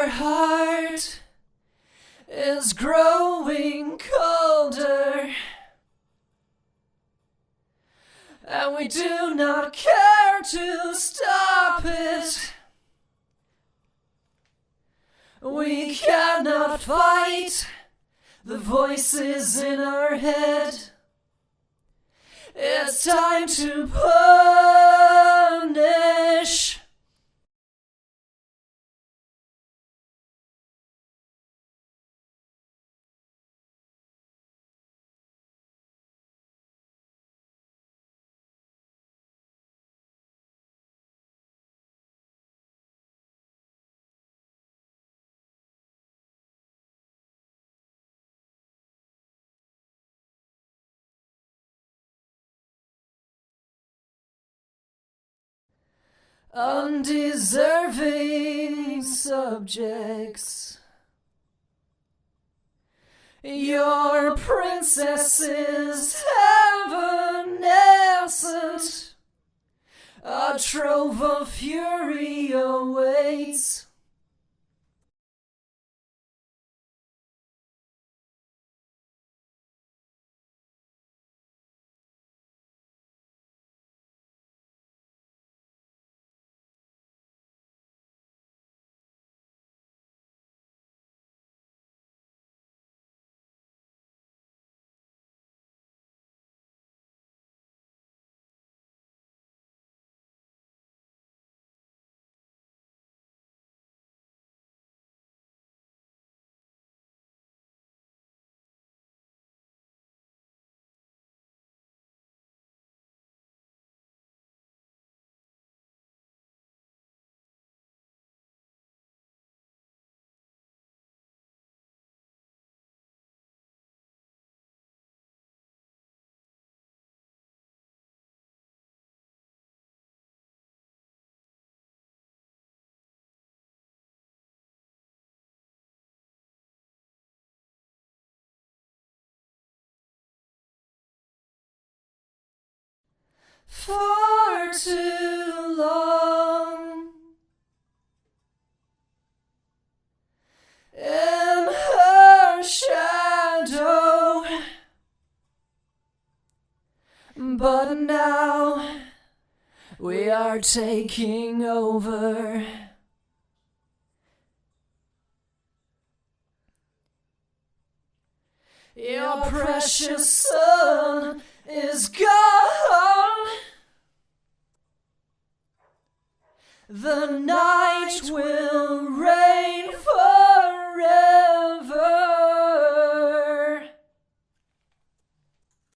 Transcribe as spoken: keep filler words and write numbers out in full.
heart is growing colder, and we do not care to stop it. We cannot fight the voices in our head. It's time to punish. Undeserving subjects, your princess is evanescent. A trove of fury awaits. For too long in her shadow, but now we are taking over. Your precious son is gone. The night will